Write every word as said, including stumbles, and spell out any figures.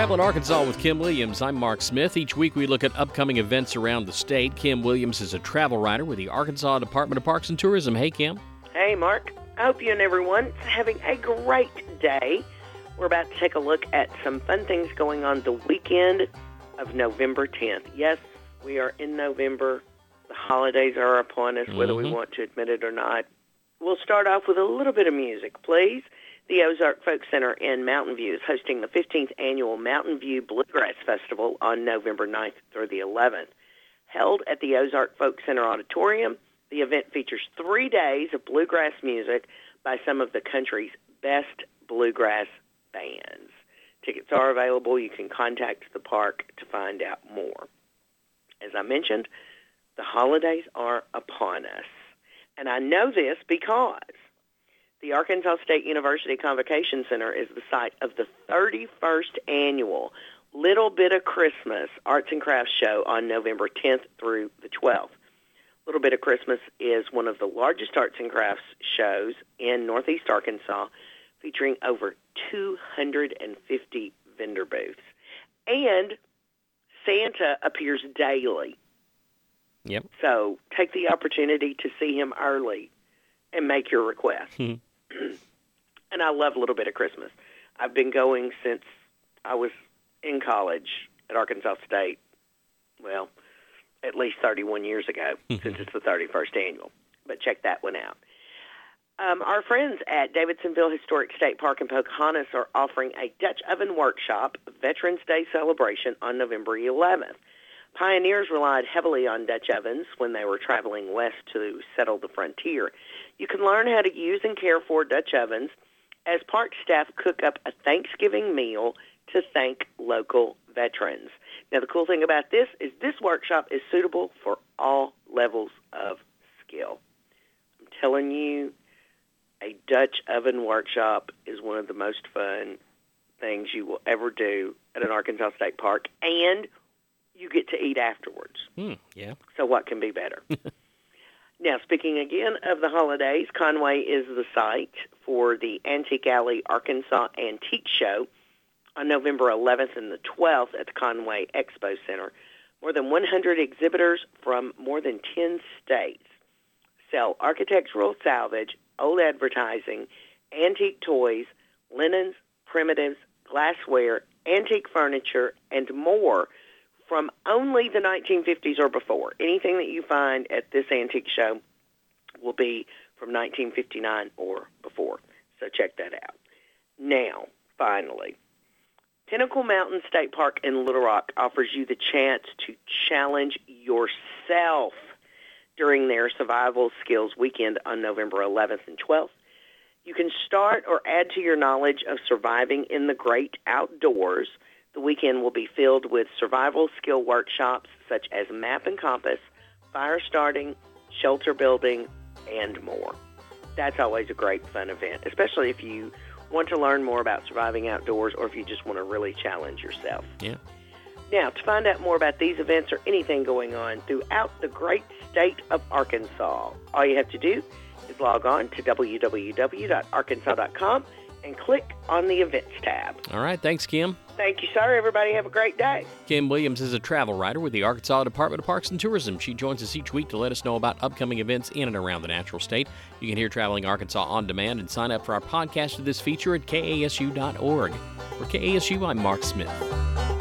Traveling Arkansas with Kim Williams. I'm Mark Smith. Each week we look at upcoming events around the state. Kim Williams is a travel writer with the Arkansas Department of Parks and Tourism. Hey, Kim. Hey, Mark. I hope you and everyone is having a great day. We're about to take a look at some fun things going on the weekend of November tenth. Yes, we are in November. The holidays are upon us, whether mm-hmm. we want to admit it or not. We'll start off with a little bit of music, please. The Ozark Folk Center in Mountain View is hosting the fifteenth Annual Mountain View Bluegrass Festival on November ninth through the eleventh. Held at the Ozark Folk Center Auditorium, the event features three days of bluegrass music by some of the country's best bluegrass bands. Tickets are available. You can contact the park to find out more. As I mentioned, the holidays are upon us. And I know this because the Arkansas State University Convocation Center is the site of the thirty-first Annual Little Bit of Christmas Arts and Crafts Show on November tenth through the twelfth. Little Bit of Christmas is one of the largest arts and crafts shows in Northeast Arkansas, featuring over two hundred fifty vendor booths. And Santa appears daily. Yep. So take the opportunity to see him early and make your request. Hmm. And I love a Little Bit of Christmas. I've been going since I was in college at Arkansas State, well, at least thirty-one years ago, since it's the thirty-first annual. But check that one out. Um, our friends at Davidsonville Historic State Park in Pocahontas are offering a Dutch oven workshop Veterans Day celebration on November eleventh. Pioneers relied heavily on Dutch ovens when they were traveling west to settle the frontier. You can learn how to use and care for Dutch ovens as park staff cook up a Thanksgiving meal to thank local veterans. Now, the cool thing about this is this workshop is suitable for all levels of skill. I'm telling you, a Dutch oven workshop is one of the most fun things you will ever do at an Arkansas State Park, and you get to eat afterwards. Mm, yeah. So what can be better? Now, speaking again of the holidays, Conway is the site for the Antique Alley Arkansas Antique Show on November eleventh and the twelfth at the Conway Expo Center. More than one hundred exhibitors from more than ten states sell architectural salvage, old advertising, antique toys, linens, primitives, glassware, antique furniture, and more from only the nineteen fifties or before. Anything that you find at this antique show will be from nineteen fifty-nine or before. So check that out. Now, finally, Pinnacle Mountain State Park in Little Rock offers you the chance to challenge yourself during their Survival Skills Weekend on November eleventh and twelfth. You can start or add to your knowledge of surviving in the great outdoors. The weekend will be filled with survival skill workshops such as map and compass, fire starting, shelter building, and more. That's always a great fun event, especially if you want to learn more about surviving outdoors or if you just want to really challenge yourself. Yeah. Now, to find out more about these events or anything going on throughout the great state of Arkansas, all you have to do is log on to w w w dot arkansas dot com and click on the Events tab. All right. Thanks, Kim. Thank you, sir. Everybody have a great day. Kim Williams is a travel writer with the Arkansas Department of Parks and Tourism. She joins us each week to let us know about upcoming events in and around the natural state. You can hear Traveling Arkansas on demand and sign up for our podcast of this feature at k a s u dot org. For K A S U, I'm Mark Smith.